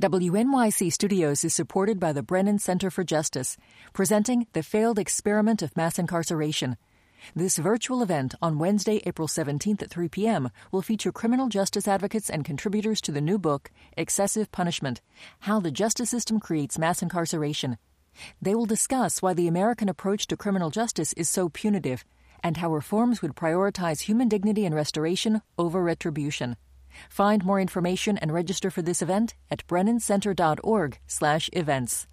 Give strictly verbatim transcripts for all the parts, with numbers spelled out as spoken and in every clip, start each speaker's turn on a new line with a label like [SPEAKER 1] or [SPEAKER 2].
[SPEAKER 1] W N Y C Studios is supported by the Brennan Center for Justice, presenting The Failed Experiment of Mass Incarceration. This virtual event on Wednesday, April seventeenth at three p.m. will feature criminal justice advocates and contributors to the new book, Excessive Punishment: How the Justice System Creates Mass Incarceration. They will discuss why the American approach to criminal justice is so punitive and how reforms would prioritize human dignity and restoration over retribution. Find more information and register for this event at brennancenter.org slash events.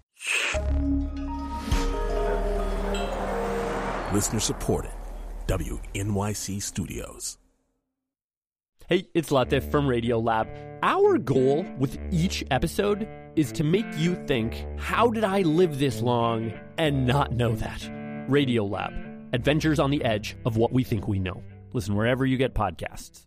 [SPEAKER 2] Listener supported. W N Y C Studios.
[SPEAKER 3] Hey, it's Latif from Radiolab. Our goal with each episode is to make you think, how did I live this long and not know that? Radiolab, adventures on the edge of what we think we know. Listen wherever you get podcasts.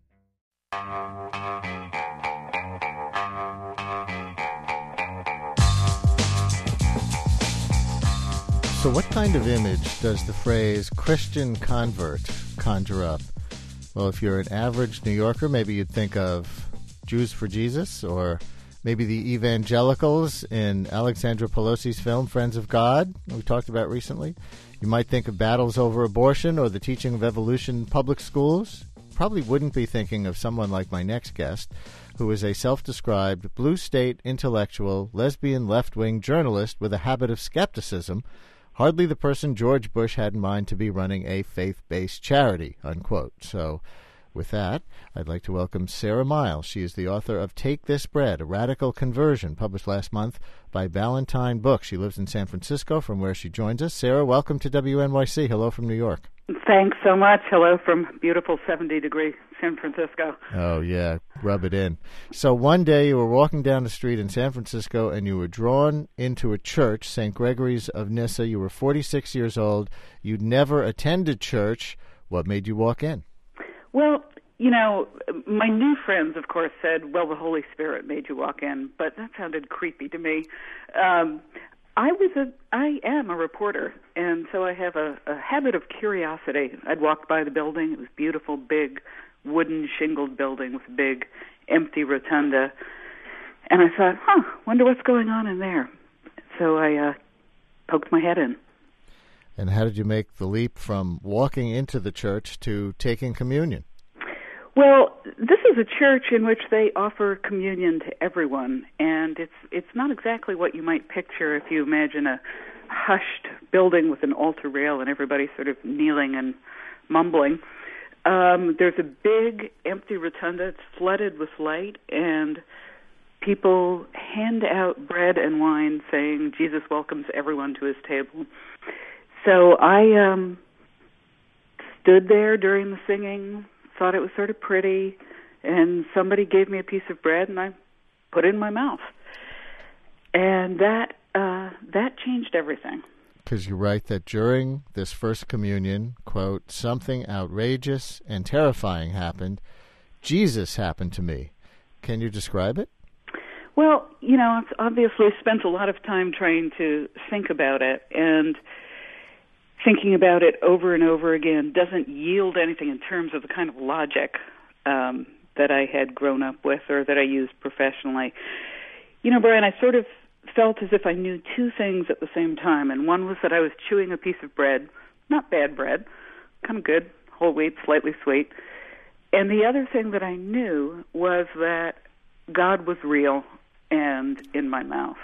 [SPEAKER 4] So what kind of image does the phrase Christian convert conjure up? Well, if you're an average New Yorker, maybe you'd think of Jews for Jesus, or maybe the evangelicals in Alexandra Pelosi's film Friends of God, we talked about recently. You might think of battles over abortion or the teaching of evolution in public schools. Probably wouldn't be thinking of someone like my next guest, who is a self-described blue state intellectual, lesbian left-wing journalist with a habit of skepticism. Hardly the person George Bush had in mind to be running a faith-based charity, unquote. So with that, I'd like to welcome Sarah Miles. She is the author of Take This Bread, A Radical Conversion, published last month by Ballantine Books. She lives in San Francisco, from where she joins us. Sarah, welcome to W N Y C. Hello from New York.
[SPEAKER 5] Thanks so much. Hello from beautiful seventy-degree San Francisco.
[SPEAKER 4] Oh, yeah. Rub it in. So one day you were walking down the street in San Francisco and you were drawn into a church, Saint Gregory's of Nyssa. You were forty-six years old. You'd never attended church. What made you walk in?
[SPEAKER 5] Well, you know, my new friends, of course, said, well, the Holy Spirit made you walk in, but that sounded creepy to me. Um, I was a, I am a reporter, and so I have a, a habit of curiosity. I'd walked by the building. It was a beautiful, big, wooden shingled building with a big, empty rotunda. And I thought, huh, wonder what's going on in there. So I uh, poked my head in.
[SPEAKER 4] And how did you make the leap from walking into the church to taking communion?
[SPEAKER 5] Well, this is a church in which they offer communion to everyone, and it's it's not exactly what you might picture if you imagine a hushed building with an altar rail and everybody sort of kneeling and mumbling. Um, there's a big empty rotunda. It's flooded with light, and people hand out bread and wine saying Jesus welcomes everyone to his table. So I um, stood there during the singing, thought it was sort of pretty, and somebody gave me a piece of bread, and I put it in my mouth. And that uh, that changed everything.
[SPEAKER 4] Because you write that during this first communion, quote, something outrageous and terrifying happened. Jesus happened to me. Can you describe it?
[SPEAKER 5] Well, you know, I've obviously spent a lot of time trying to think about it, and thinking about it over and over again doesn't yield anything in terms of the kind of logic um, that I had grown up with or that I used professionally. You know, Brian, I sort of felt as if I knew two things at the same time, and one was that I was chewing a piece of bread, not bad bread, kind of good, whole wheat, slightly sweet, and the other thing that I knew was that God was real and in my mouth,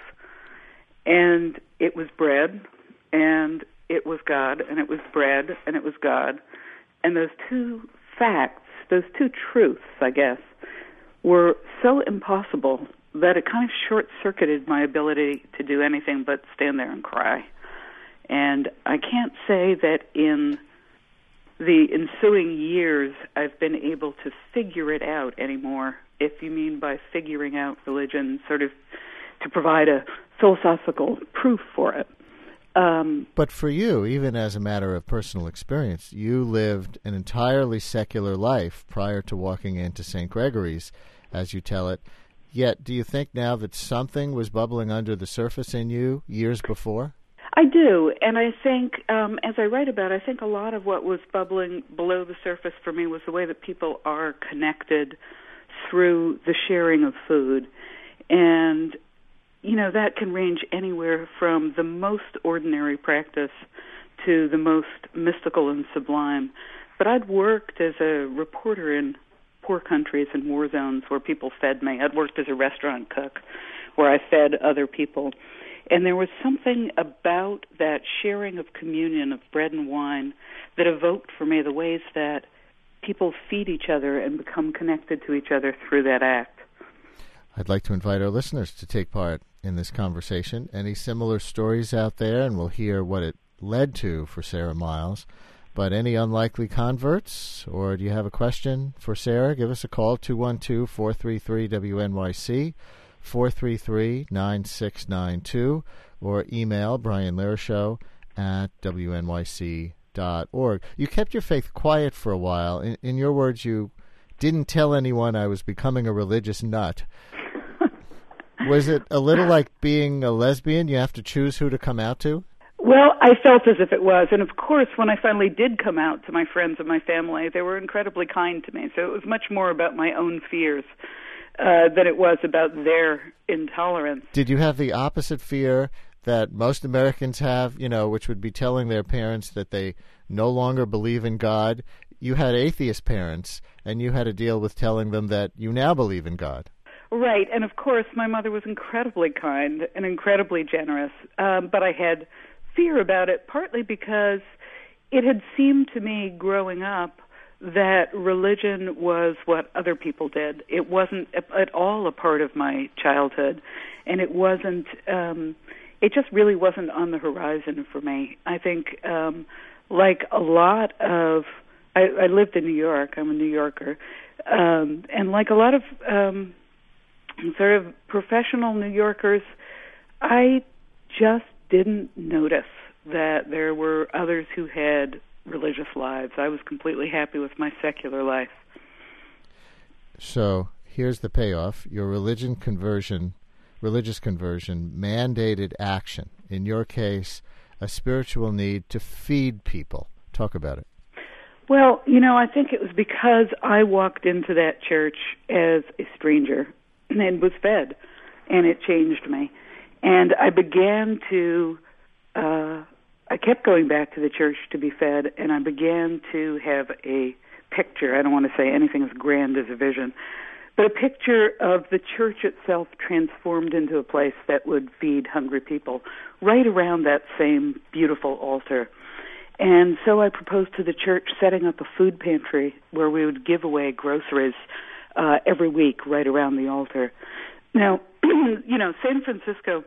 [SPEAKER 5] and it was bread, and it was God, and it was bread, and it was God. And those two facts, those two truths, I guess, were so impossible that it kind of short-circuited my ability to do anything but stand there and cry. And I can't say that in the ensuing years I've been able to figure it out anymore, if you mean by figuring out religion, sort of to provide a philosophical proof for it. Um,
[SPEAKER 4] but for you, even as a matter of personal experience, you lived an entirely secular life prior to walking into Saint Gregory's, as you tell it. Yet, do you think now that something was bubbling under the surface in you years before?
[SPEAKER 5] I do, and I think, um, as I write about, I think a lot of what was bubbling below the surface for me was the way that people are connected through the sharing of food. And you know, that can range anywhere from the most ordinary practice to the most mystical and sublime. But I'd worked as a reporter in poor countries and war zones where people fed me. I'd worked as a restaurant cook where I fed other people. And there was something about that sharing of communion, of bread and wine, that evoked for me the ways that people feed each other and become connected to each other through that act.
[SPEAKER 4] I'd like to invite our listeners to take part in this conversation. Any similar stories out there, and we'll hear what it led to for Sarah Miles. But any unlikely converts, or do you have a question for Sarah? Give us a call, two one two, four three three, W N Y C, four three three, nine six nine two, or email Brian Lerishow at W N Y C dot org. You kept your faith quiet for a while. In, in your words, you didn't tell anyone I was becoming a religious nut. Was it a little like being a lesbian? You have to choose who to come out to?
[SPEAKER 5] Well, I felt as if it was. And of course, when I finally did come out to my friends and my family, they were incredibly kind to me. So it was much more about my own fears uh, than it was about their intolerance.
[SPEAKER 4] Did you have the opposite fear that most Americans have, you know, which would be telling their parents that they no longer believe in God? You had atheist parents, and you had to deal with telling them that you now believe in God.
[SPEAKER 5] Right, and of course, my mother was incredibly kind and incredibly generous, um, but I had fear about it, partly because it had seemed to me growing up that religion was what other people did. It wasn't at all a part of my childhood, and it wasn't, um, it just really wasn't on the horizon for me. I think, um, like a lot of, I, I lived in New York, I'm a New Yorker, um, and like a lot of um, sort of professional New Yorkers, I just didn't notice that there were others who had religious lives. I was completely happy with my secular life.
[SPEAKER 4] So here's the payoff. Your religion conversion, religious conversion, mandated action. In your case, a spiritual need to feed people. Talk about it.
[SPEAKER 5] Well, you know, I think it was because I walked into that church as a stranger and was fed, and it changed me. And I began to, uh, I kept going back to the church to be fed, and I began to have a picture. I don't want to say anything as grand as a vision, but a picture of the church itself transformed into a place that would feed hungry people right around that same beautiful altar. And so I proposed to the church setting up a food pantry where we would give away groceries uh, every week right around the altar. Now, you know, San Francisco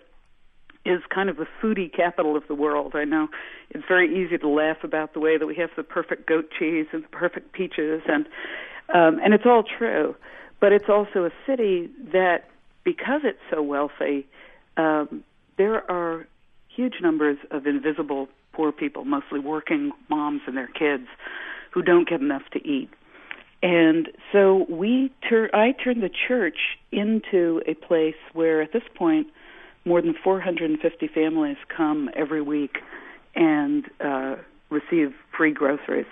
[SPEAKER 5] is kind of the foodie capital of the world. I know it's very easy to laugh about the way that we have the perfect goat cheese and the perfect peaches, and um, and it's all true. But it's also a city that, because it's so wealthy, um, there are huge numbers of invisible poor people, mostly working moms and their kids, who don't get enough to eat. And so we tur- I turned the church into a place where, at this point, more than four hundred fifty families come every week and uh, receive free groceries.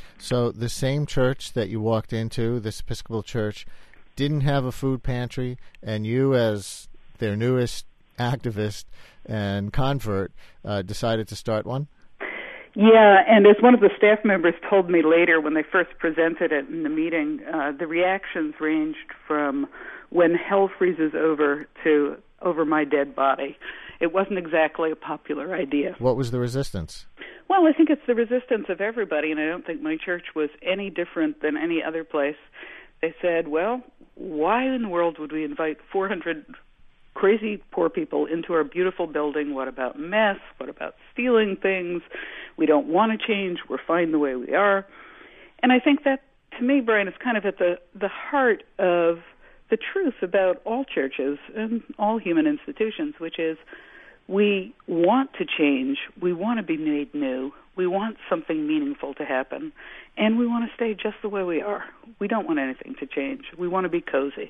[SPEAKER 4] So the same church that you walked into, this Episcopal church, didn't have a food pantry, and you, as their newest activist and convert, uh, decided to start one?
[SPEAKER 5] Yeah, and as one of the staff members told me later when they first presented it in the meeting, uh, the reactions ranged from when hell freezes over to over my dead body. It wasn't exactly a popular idea.
[SPEAKER 4] What was the resistance?
[SPEAKER 5] Well, I think it's the resistance of everybody, and I don't think my church was any different than any other place. They said, well, why in the world would we invite four hundred crazy poor people into our beautiful building? What about mess? What about stealing things? We don't want to change. We're fine the way we are. And I think that, to me, Brian, is kind of at the, the heart of the truth about all churches and all human institutions, which is we want to change. We want to be made new. We want something meaningful to happen. And we want to stay just the way we are. We don't want anything to change. We want to be cozy.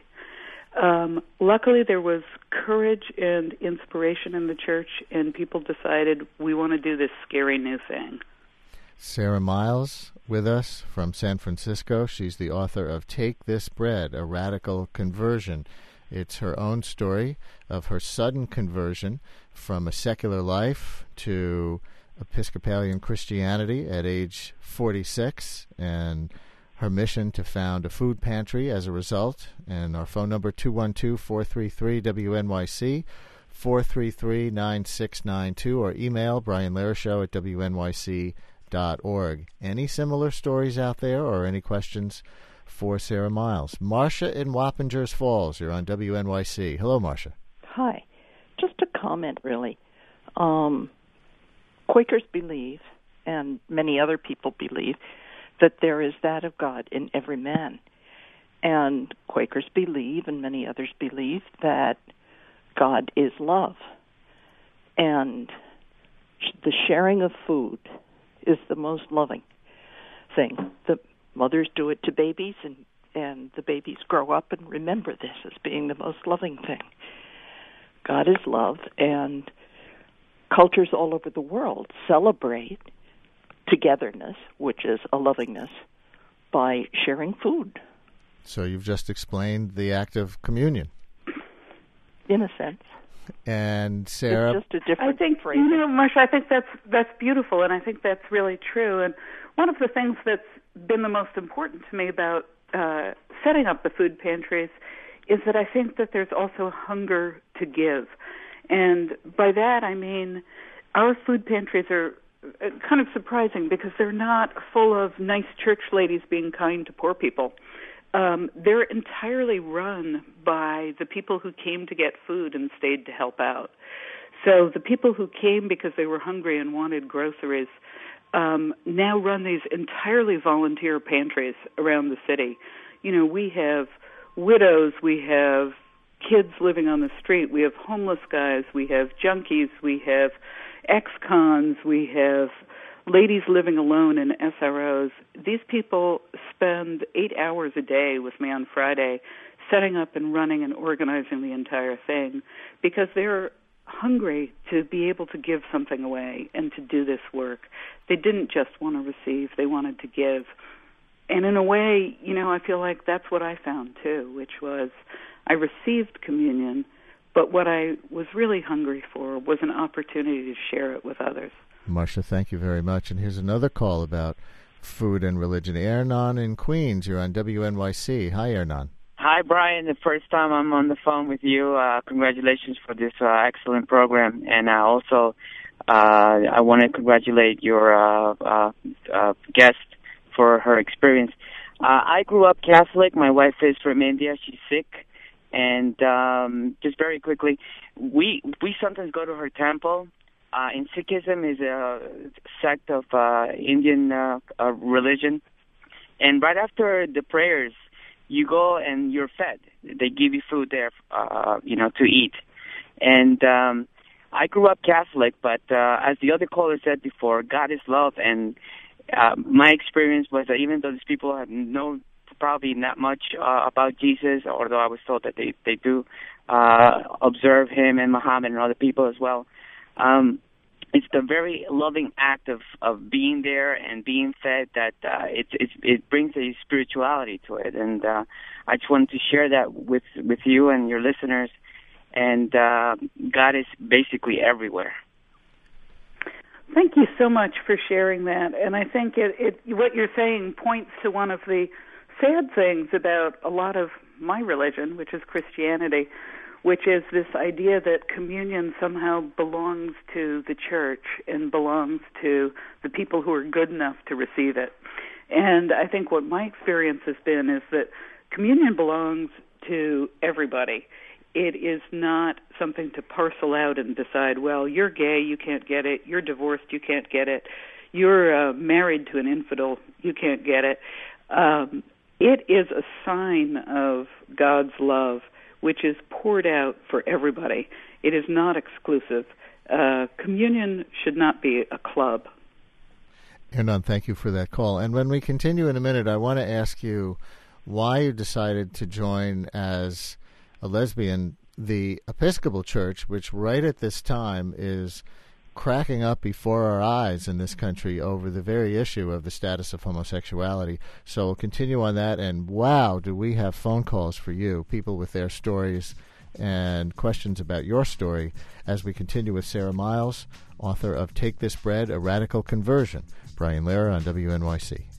[SPEAKER 5] Um, luckily, there was courage and inspiration in the church, and people decided we want to do this scary new thing.
[SPEAKER 4] Sarah Miles with us from San Francisco. She's the author of Take This Bread, A Radical Conversion. It's her own story of her sudden conversion from a secular life to Episcopalian Christianity at age forty-six, and her mission to found a food pantry as a result. And our phone number, two one two, four three three, W N Y C, four three three, nine six nine two, or email Brian Larishow at W N Y C dot org. Any similar stories out there or any questions for Sarah Miles? Marcia in Wappingers Falls, you're on W N Y C. Hello, Marcia.
[SPEAKER 6] Hi. Just a comment, really. Um, Quakers believe, and many other people believe, that there is that of God in every man. And Quakers believe, and many others believe, that God is love. And the sharing of food is the most loving thing. The mothers do it to babies, and, and the babies grow up and remember this as being the most loving thing. God is love, and cultures all over the world celebrate togetherness, which is a lovingness, by sharing food.
[SPEAKER 4] So you've just explained the act of communion.
[SPEAKER 6] In a sense.
[SPEAKER 4] And Sarah,
[SPEAKER 6] it's just a different
[SPEAKER 5] I think,
[SPEAKER 6] phrasing.
[SPEAKER 5] you know, Marcia, I think that's that's beautiful, and I think that's really true. And one of the things that's been the most important to me about uh, setting up the food pantries is that I think that there's also hunger to give. And by that I mean our food pantries are kind of surprising because they're not full of nice church ladies being kind to poor people. Um, they're entirely run by the people who came to get food and stayed to help out. So the people who came because they were hungry and wanted groceries um, now run these entirely volunteer pantries around the city. You know, we have widows, we have kids living on the street, we have homeless guys, we have junkies, we have ex-cons, we have ladies living alone in S R Os. These people spend eight hours a day with me on Friday setting up and running and organizing the entire thing because they're hungry to be able to give something away and to do this work. They didn't just want to receive, they wanted to give. And in a way, you know, I feel like that's what I found too, which was I received communion, but what I was really hungry for was an opportunity to share it with others.
[SPEAKER 4] Marcia, thank you very much. And here's another call about food and religion. Ernan in Queens, you're on W N Y C. Hi, Ernan.
[SPEAKER 7] Hi, Brian. The first time I'm on the phone with you. Uh, congratulations for this uh, excellent program. And uh, also, uh, I want to congratulate your uh, uh, uh, guest for her experience. Uh, I grew up Catholic. My wife is from India. She's Sikh. And um, just very quickly, we we sometimes go to her temple. Uh, in Sikhism is a sect of uh, Indian uh, uh, religion. And right after the prayers, you go and you're fed. They give you food there, uh, you know, to eat. And um, I grew up Catholic, but uh, as the other caller said before, God is love. And uh, my experience was that even though these people had known probably not much uh, about Jesus, although I was told that they, they do uh, observe him and Muhammad and other people as well, Um, it's the very loving act of, of being there and being fed that uh, it, it it brings a spirituality to it. And uh, I just wanted to share that with, with you and your listeners. And uh, God is basically everywhere.
[SPEAKER 5] Thank you so much for sharing that. And I think it, it what you're saying points to one of the sad things about a lot of my religion, which is Christianity, which is this idea that communion somehow belongs to the church and belongs to the people who are good enough to receive it. And I think what my experience has been is that communion belongs to everybody. It is not something to parcel out and decide, well, you're gay, you can't get it. You're divorced, you can't get it. You're uh, married to an infidel, you can't get it. Um, it is a sign of God's love, which is poured out for everybody. It is not exclusive. Uh, communion should not be a club.
[SPEAKER 4] Ernan, thank you for that call. And when we continue in a minute, I want to ask you why you decided to join as a lesbian the Episcopal Church, which right at this time is cracking up before our eyes in this country over the very issue of the status of homosexuality. So we'll continue on that, and wow, do we have phone calls for you, people with their stories and questions about your story, as we continue with Sarah Miles, author of Take This Bread, A Radical Conversion. Brian Lehrer on W N Y C.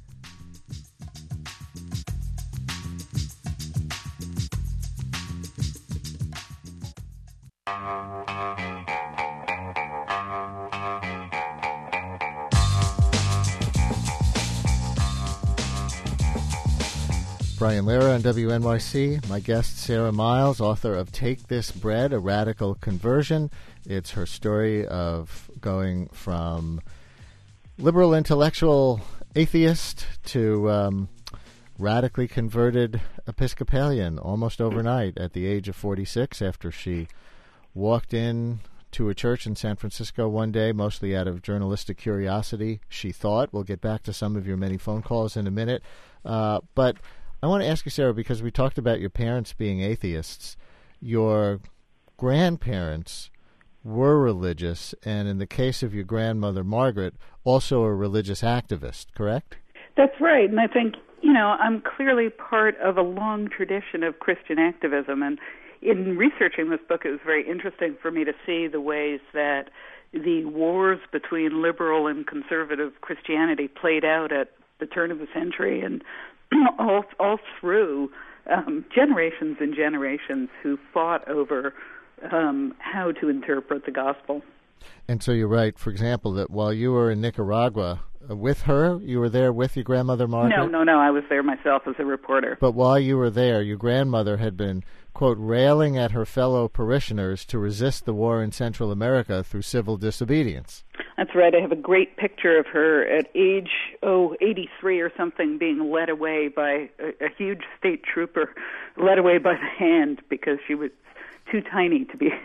[SPEAKER 4] Brian Lehrer on W N Y C. My guest, Sarah Miles, author of Take This Bread, A Radical Conversion. It's her story of going from liberal intellectual atheist to um, radically converted Episcopalian almost overnight at the age of forty-six, after she walked in to a church in San Francisco one day, mostly out of journalistic curiosity, she thought. We'll get back to some of your many phone calls in a minute. Uh, but I want to ask you, Sarah, because we talked about your parents being atheists. Your grandparents were religious, and in the case of your grandmother, Margaret, also a religious activist, correct?
[SPEAKER 5] That's right, and I think, you know, I'm clearly part of a long tradition of Christian activism, and in researching this book, it was very interesting for me to see the ways that the wars between liberal and conservative Christianity played out at the turn of the century, and all, all through um, generations and generations who fought over um, how to interpret the gospel.
[SPEAKER 4] And so you're right, for example, that while you were in Nicaragua uh, with her, you were there with your grandmother, Margaret?
[SPEAKER 5] No, no, no, I was there myself as a reporter.
[SPEAKER 4] But while you were there, your grandmother had been, quote, railing at her fellow parishioners to resist the war in Central America through civil disobedience. That's
[SPEAKER 5] right. I have a great picture of her at age, oh, eighty-three or something, being led away by a, a huge state trooper, led away by the hand because she was too tiny to be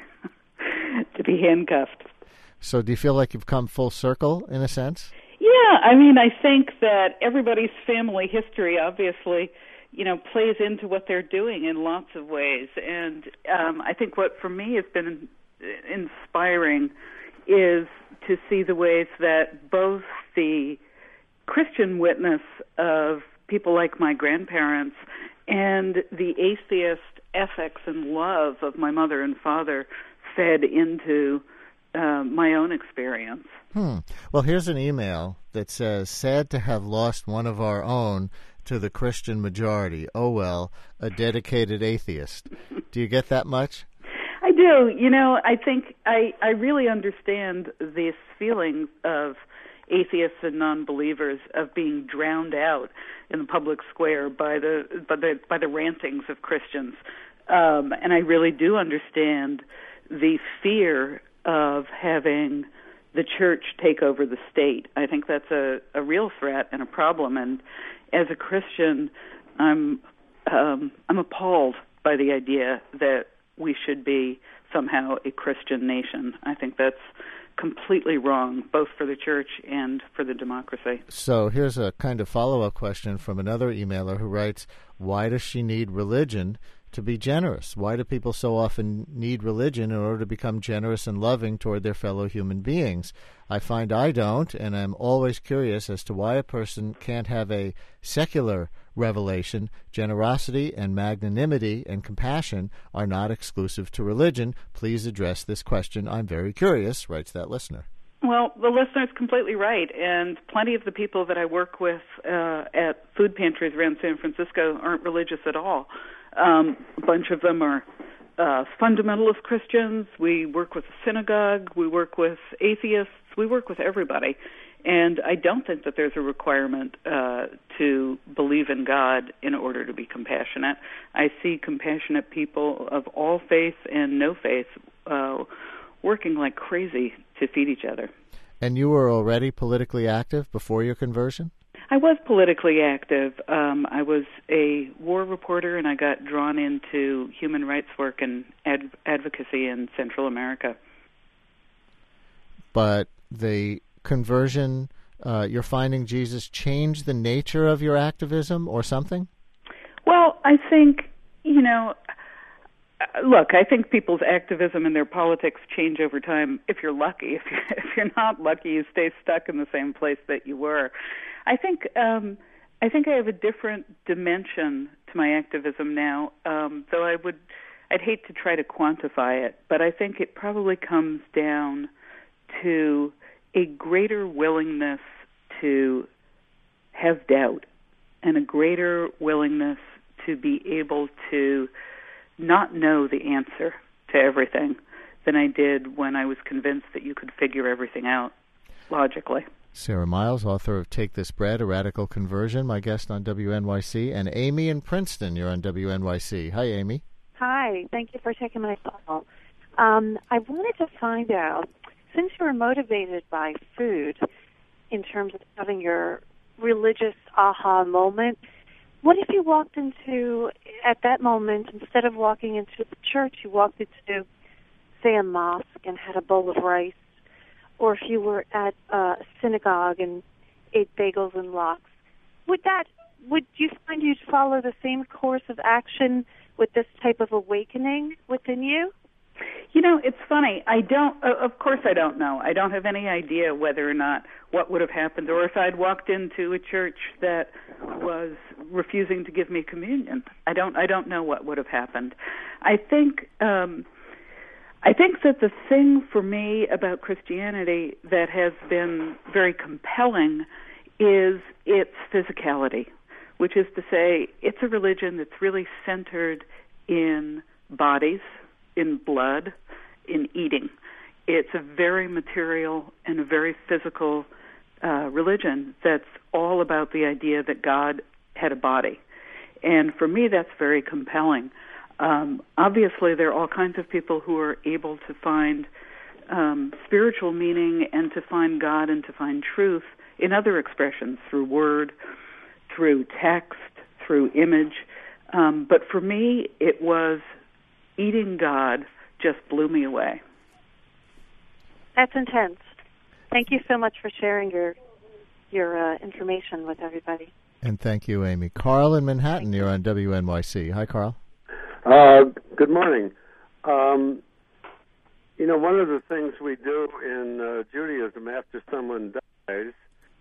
[SPEAKER 5] to be handcuffed.
[SPEAKER 4] So do you feel like you've come full circle, in a sense?
[SPEAKER 5] Yeah, I mean, I think that everybody's family history, obviously, you know, plays into what they're doing in lots of ways. And um, I think what, for me, has been inspiring is to see the ways that both the Christian witness of people like my grandparents and the atheist ethics and love of my mother and father fed into uh, my own experience.
[SPEAKER 4] Hmm. Well, here's an email that says, sad to have lost one of our own to the Christian majority. Oh, well, a dedicated atheist. Do you get that much?
[SPEAKER 5] I do. You know, I think I, I really understand this feeling of atheists and non-believers of being drowned out in the public square by the by the by the rantings of Christians, um, and I really do understand the fear of having the church take over the state. I think that's a, a real threat and a problem. And as a Christian, I'm um, I'm appalled by the idea that we should be somehow a Christian nation. I think that's completely wrong, both for the church and for the democracy.
[SPEAKER 4] So here's a kind of follow-up question from another emailer who writes, why does she need religion to be generous? Why do people so often need religion in order to become generous and loving toward their fellow human beings? I find I don't, and I'm always curious as to why a person can't have a secular revelation. Generosity and magnanimity and compassion are not exclusive to religion. Please address this question. I'm very curious, writes that listener.
[SPEAKER 5] Well, the listener's completely right, and plenty of the people that I work with uh, at food pantries around San Francisco aren't religious at all. Um, a bunch of them are uh, fundamentalist Christians. We work with the synagogue. We work with atheists. We work with everybody. And I don't think that there's a requirement uh, to believe in God in order to be compassionate. I see compassionate people of all faith and no faith uh, working like crazy to feed each other.
[SPEAKER 4] And you were already politically active before your conversion?
[SPEAKER 5] I was politically active. Um, I was a war reporter, and I got drawn into human rights work and ad- advocacy in Central America.
[SPEAKER 4] But the conversion, uh, you're finding Jesus changed the nature of your activism or something?
[SPEAKER 5] Well, I think, you know, Uh, look, I think people's activism and their politics change over time. If you're lucky, if you're, if you're not lucky, you stay stuck in the same place that you were. I think um, I think I have a different dimension to my activism now. Um, though I would, I'd hate to try to quantify it, but I think it probably comes down to a greater willingness to have doubt and a greater willingness to be able to not know the answer to everything than I did when I was convinced that you could figure everything out logically.
[SPEAKER 4] Sarah Miles, author of Take This Bread, A Radical Conversion, my guest on W N Y C, and Amy in Princeton, you're on W N Y C. Hi, Amy.
[SPEAKER 8] Hi, thank you for taking my call. Um, I wanted to find out, since you were motivated by food in terms of having your religious aha moment, what if you walked into, at that moment, instead of walking into the church, you walked into, say, a mosque and had a bowl of rice, or if you were at a synagogue and ate bagels and lox? Would that, would you find you'd follow the same course of action with this type of awakening within you?
[SPEAKER 5] You know, it's funny. I don't, of course I don't know. I don't have any idea whether or not what would have happened, or if I'd walked into a church that was refusing to give me communion. I don't, I don't know what would have happened. I think, um, I think that the thing for me about Christianity that has been very compelling is its physicality, which is to say it's a religion that's really centered in bodies, in blood, in eating. It's a very material and a very physical uh, religion that's all about the idea that God had a body. And for me, that's very compelling. Um, obviously, there are all kinds of people who are able to find um, spiritual meaning and to find God and to find truth in other expressions, through word, through text, through image. Um, but for me, it was eating God just blew me away.
[SPEAKER 8] That's intense. Thank you so much for sharing your your uh, information with everybody.
[SPEAKER 4] And thank you, Amy. Carl in Manhattan, you're on W N Y C. Hi, Carl.
[SPEAKER 9] Uh, good morning. Um, you know, one of the things we do in uh, Judaism after someone dies,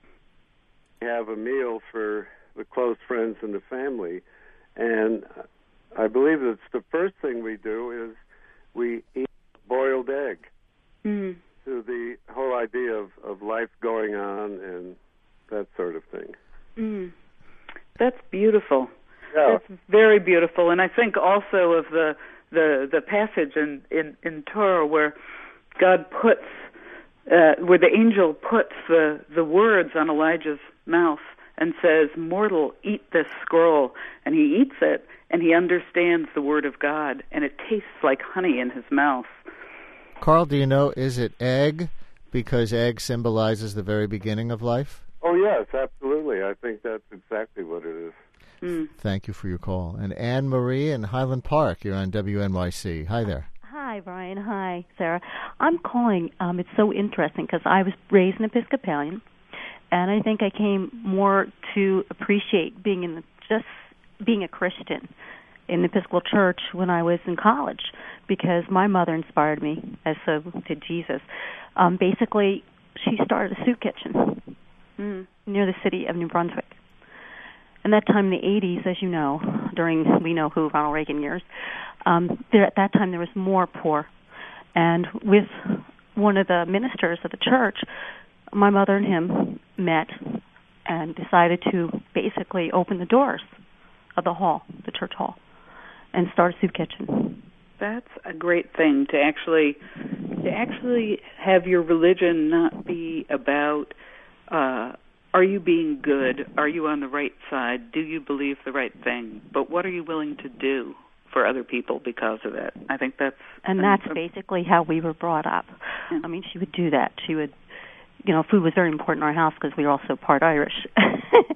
[SPEAKER 9] we have a meal for the close friends and the family. And I believe that's the first thing we do is we eat boiled egg.
[SPEAKER 5] Mm.
[SPEAKER 9] To the whole idea of, of life going on and that sort of thing.
[SPEAKER 5] Mm. That's beautiful.
[SPEAKER 9] Yeah.
[SPEAKER 5] That's very beautiful. And I think also of the the, the passage in, in, in Torah where God puts, uh, where the angel puts the, the words on Elijah's mouth and says, "Mortal, eat this scroll." And he eats it, and he understands the word of God, and it tastes like honey in his mouth.
[SPEAKER 4] Carl, do you know, is it egg because egg symbolizes the very beginning of life?
[SPEAKER 9] Oh, yes, absolutely. I think that's exactly what it is.
[SPEAKER 5] Mm.
[SPEAKER 4] Thank you for your call. And Anne Marie in Highland Park, you're on W N Y C. Hi there.
[SPEAKER 10] Hi, Brian. Hi, Sarah. I'm calling. Um, it's so interesting because I was raised an Episcopalian, and I think I came more to appreciate being in the, just being a Christian in the Episcopal Church when I was in college, because my mother inspired me, as so did Jesus. Um, basically, she started a soup kitchen mm. near the city of New Brunswick. And that time in the eighties, as you know, during, we know who, Ronald Reagan years, um, there, at that time there was more poor. And with one of the ministers of the church, my mother and him met and decided to basically open the doors of the hall, the church hall, and start a soup kitchen.
[SPEAKER 5] That's a great thing, to actually to actually have your religion not be about uh, are you being good, are you on the right side, do you believe the right thing, but what are you willing to do for other people because of it? I think that's...
[SPEAKER 10] And that's a, basically how we were brought up. Yeah. I mean, she would do that. She would, you know, food was very important in our house because we were also part Irish.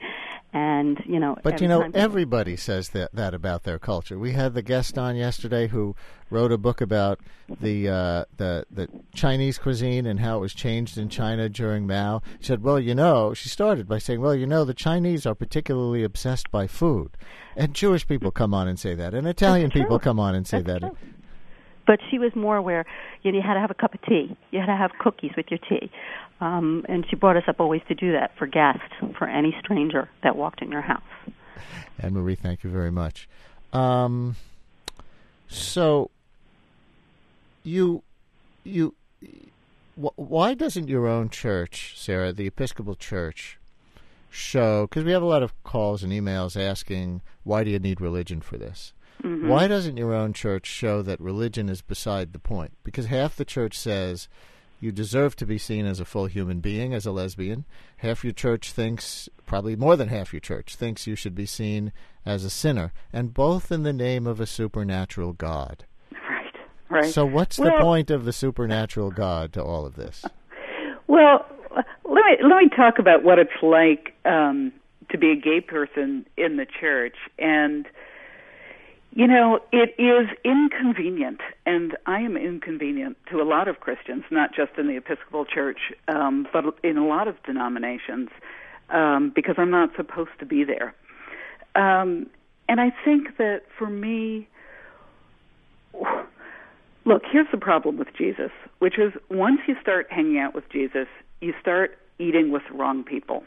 [SPEAKER 10] And, you know,
[SPEAKER 4] but you know,
[SPEAKER 10] time
[SPEAKER 4] everybody says that that about their culture. We had the guest on yesterday who wrote a book about the uh, the the Chinese cuisine and how it was changed in China during Mao. She said, "Well, you know," she started by saying, "Well, you know, the Chinese are particularly obsessed by food," and Jewish people come on and say that, and Italian people come on and say
[SPEAKER 10] That's
[SPEAKER 4] that.
[SPEAKER 10] True. But she was more aware, you know, you had to have a cup of tea. You had to have cookies with your tea. Um, and she brought us up always to do that for guests, for any stranger that walked in your house.
[SPEAKER 4] Anne-Marie, thank you very much. Um, so, you, you, wh- why doesn't your own church, Sarah, the Episcopal Church, show, because we have a lot of calls and emails asking, why do you need religion for this? Mm-hmm. Why doesn't your own church show that religion is beside the point? Because half the church says you deserve to be seen as a full human being, as a lesbian. Half your church thinks, probably more than half your church, thinks you should be seen as a sinner, and both in the name of a supernatural God.
[SPEAKER 5] Right, right.
[SPEAKER 4] So what's
[SPEAKER 5] well,
[SPEAKER 4] the point of the supernatural God to all of this?
[SPEAKER 5] Well, let me, let me talk about what it's like um, to be a gay person in the church. And you know, it is inconvenient, and I am inconvenient to a lot of Christians, not just in the Episcopal Church, um, but in a lot of denominations, um, because I'm not supposed to be there. Um, and I think that for me, look, here's the problem with Jesus, which is once you start hanging out with Jesus, you start eating with the wrong people.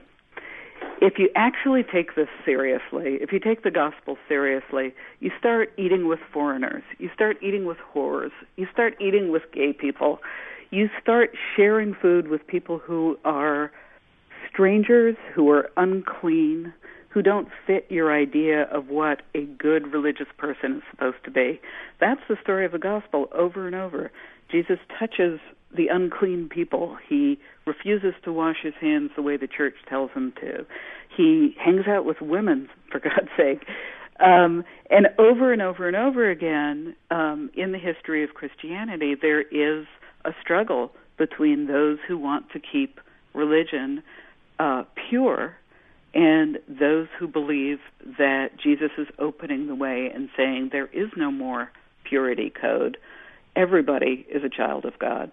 [SPEAKER 5] If you actually take this seriously, if you take the gospel seriously, you start eating with foreigners, you start eating with whores, you start eating with gay people, you start sharing food with people who are strangers, who are unclean, who don't fit your idea of what a good religious person is supposed to be. That's the story of the gospel over and over. Jesus touches the unclean people. He refuses to wash his hands the way the church tells him to. He hangs out with women, for God's sake. Um, and over and over and over again, um, in the history of Christianity, there is a struggle between those who want to keep religion uh, pure and those who believe that Jesus is opening the way and saying there is no more purity code. Everybody is a child of God.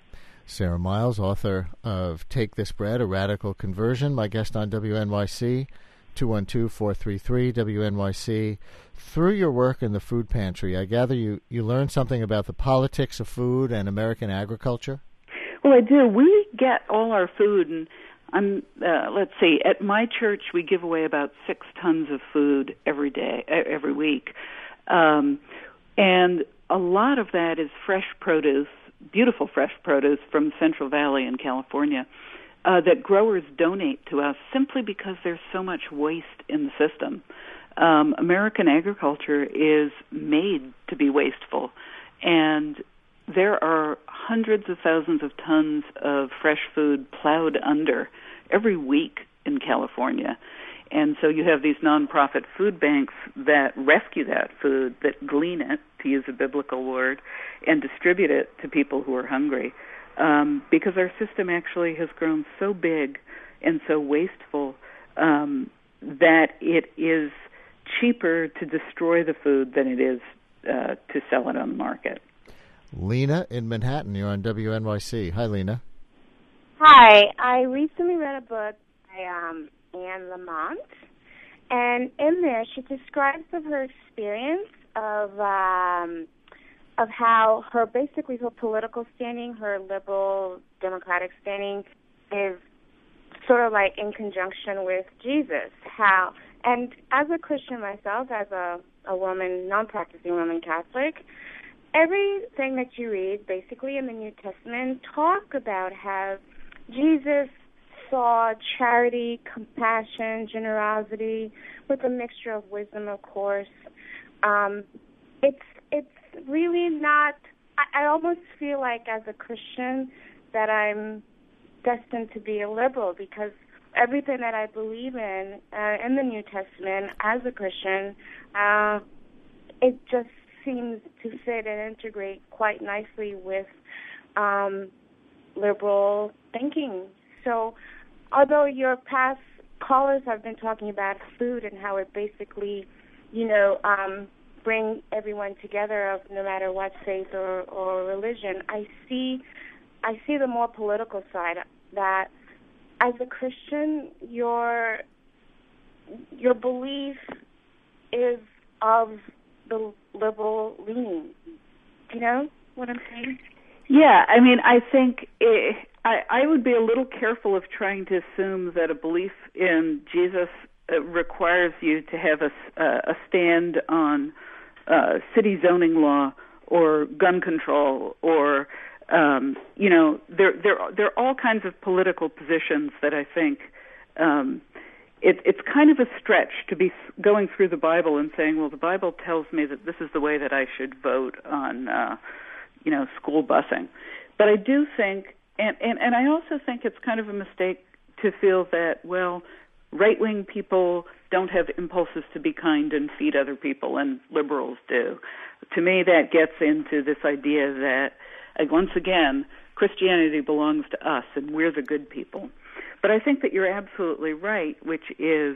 [SPEAKER 4] Sarah Miles, author of Take This Bread, A Radical Conversion, my guest on W N Y C, two one two, four three three, W N Y C. Through your work in the food pantry, I gather you, you learned something about the politics of food and American agriculture?
[SPEAKER 5] Well, I do. We get all our food, and I'm, uh, let's see, at my church we give away about six tons of food every day, every week. Um, and a lot of that is fresh produce, beautiful fresh produce from Central Valley in California uh, that growers donate to us simply because there's so much waste in the system. Um, American agriculture is made to be wasteful, and there are hundreds of thousands of tons of fresh food plowed under every week in California. And so you have these nonprofit food banks that rescue that food, that glean it, to use a biblical word, and distribute it to people who are hungry. Um, because our system actually has grown so big and so wasteful um, that it is cheaper to destroy the food than it is uh, to sell it on the market.
[SPEAKER 4] Lena in Manhattan, you're on W N Y C. Hi, Lena.
[SPEAKER 11] Hi. I recently read a book by um, Anne Lamott, and in there she describes of her experience of um, of how her basically her political standing, her liberal democratic standing, is sort of like in conjunction with Jesus. How and as a Christian myself, as a, a woman, non-practicing Roman Catholic, everything that you read basically in the New Testament talk about how Jesus saw charity, compassion, generosity, with a mixture of wisdom, of course. Um, it's it's really not. I, I almost feel like as a Christian that I'm destined to be a liberal, because everything that I believe in uh, in the New Testament as a Christian, uh, it just seems to fit and integrate quite nicely with um, liberal thinking. So although your past callers have been talking about food and how it basically, you know, um, bring everyone together of no matter what faith or, or religion. I see, I see the more political side, that as a Christian, your your belief is of the liberal leaning. Do you know what I'm saying?
[SPEAKER 5] Yeah, I mean, I think it, I, I would be a little careful of trying to assume that a belief in Jesus uh, requires you to have a, uh, a stand on uh, city zoning law or gun control or, um, you know, there there there are all kinds of political positions that I think um, it, it's kind of a stretch to be going through the Bible and saying, well, the Bible tells me that this is the way that I should vote on, uh, you know, school busing. But I do think, and, and, and I also think it's kind of a mistake to feel that, well, right-wing people don't have impulses to be kind and feed other people, and liberals do. To me, that gets into this idea that, like, once again, Christianity belongs to us, and we're the good people. But I think that you're absolutely right, which is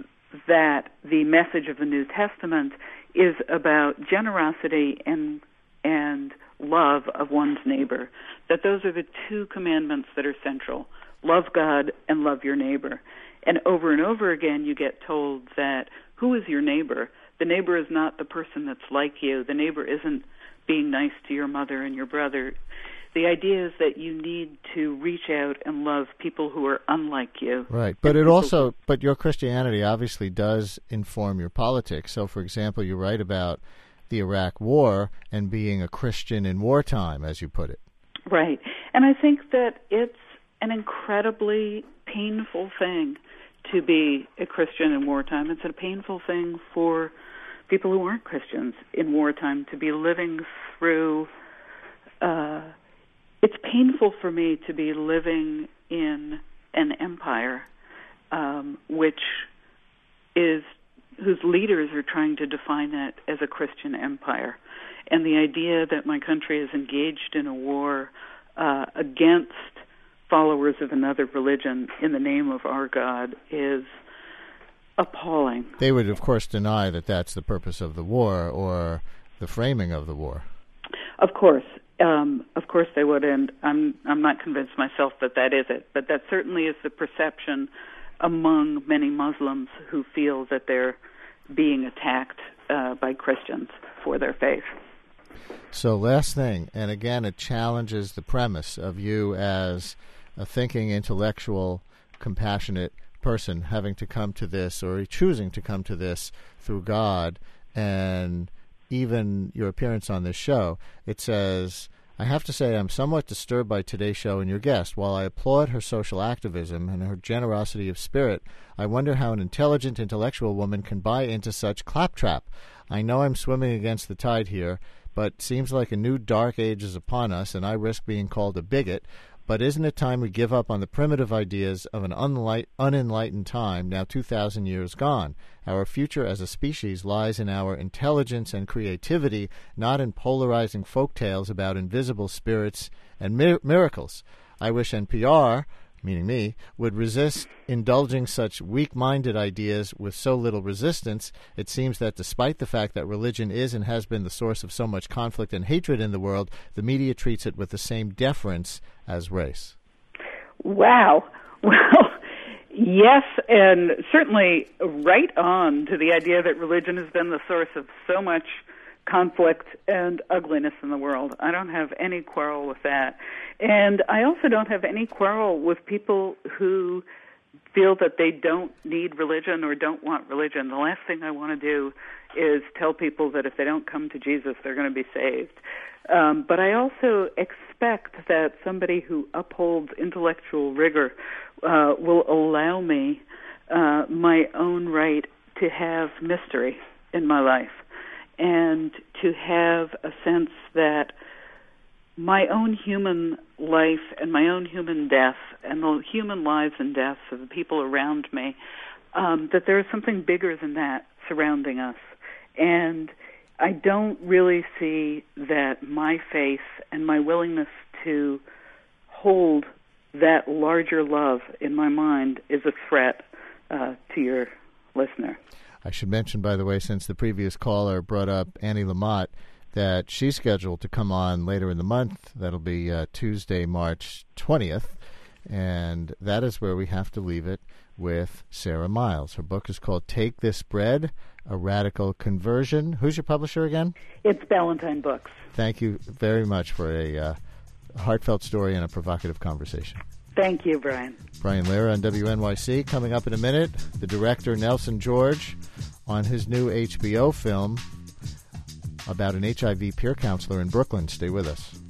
[SPEAKER 5] that the message of the New Testament is about generosity and and love of one's neighbor, that those are the two commandments that are central. Love God and love your neighbor. And over and over again you get told that who is your neighbor? The neighbor is not the person that's like you. The neighbor isn't being nice to your mother and your brother. The idea is that you need to reach out and love people who are unlike you.
[SPEAKER 4] Right, but it also, but your Christianity obviously does inform your politics. So, for example, you write about the Iraq War and being a Christian in wartime, as you put it.
[SPEAKER 5] Right, and I think that it's an incredibly painful thing to be a Christian in wartime. It's a painful thing for people who aren't Christians in wartime to be living through. Uh, it's painful for me to be living in an empire um, which is whose leaders are trying to define it as a Christian empire. And the idea that my country is engaged in a war uh, against followers of another religion in the name of our God is appalling.
[SPEAKER 4] They would, of course, deny that that's the purpose of the war or the framing of the war.
[SPEAKER 5] Of course. Um, of course they would, and I'm I'm not convinced myself that that is it. But that certainly is the perception among many Muslims who feel that they're being attacked uh, by Christians for their faith.
[SPEAKER 4] So last thing, and again it challenges the premise of you as a thinking, intellectual, compassionate person having to come to this or choosing to come to this through God, and even your appearance on this show. It says, I have to say I'm somewhat disturbed by today's show and your guest. While I applaud her social activism and her generosity of spirit, I wonder how an intelligent, intellectual woman can buy into such claptrap. I know I'm swimming against the tide here, but seems like a new dark age is upon us, and I risk being called a bigot. But isn't it time we give up on the primitive ideas of an unlight, unenlightened time, now two thousand years gone? Our future as a species lies in our intelligence and creativity, not in polarizing folk tales about invisible spirits and mir- miracles. I wish N P R, meaning me, would resist indulging such weak-minded ideas with so little resistance. It seems that despite the fact that religion is and has been the source of so much conflict and hatred in the world, the media treats it with the same deference as race.
[SPEAKER 5] Wow. Well, yes, and certainly right on to the idea that religion has been the source of so much conflict and ugliness in the world. I don't have any quarrel with that. And I also don't have any quarrel with people who feel that they don't need religion or don't want religion. The last thing I want to do is tell people that if they don't come to Jesus, they're going to be saved. Um, but I also expect that somebody who upholds intellectual rigor uh, will allow me uh, my own right to have mystery in my life and to have a sense that my own human life and my own human death and the human lives and deaths of the people around me, um, that there is something bigger than that surrounding us. And I don't really see that my faith and my willingness to hold that larger love in my mind is a threat uh, to your listener.
[SPEAKER 4] I should mention, by the way, since the previous caller brought up Annie Lamott, that she's scheduled to come on later in the month. That'll be uh, Tuesday, March twentieth, and that is where we have to leave it with Sarah Miles. Her book is called Take This Bread, A Radical Conversion. Who's your publisher again?
[SPEAKER 5] It's Ballantine Books.
[SPEAKER 4] Thank you very much for a uh, heartfelt story and a provocative conversation.
[SPEAKER 5] Thank you, Brian.
[SPEAKER 4] Brian Lehrer on W N Y C. Coming up in a minute, the director Nelson George on his new H B O film about an H I V peer counselor in Brooklyn. Stay with us.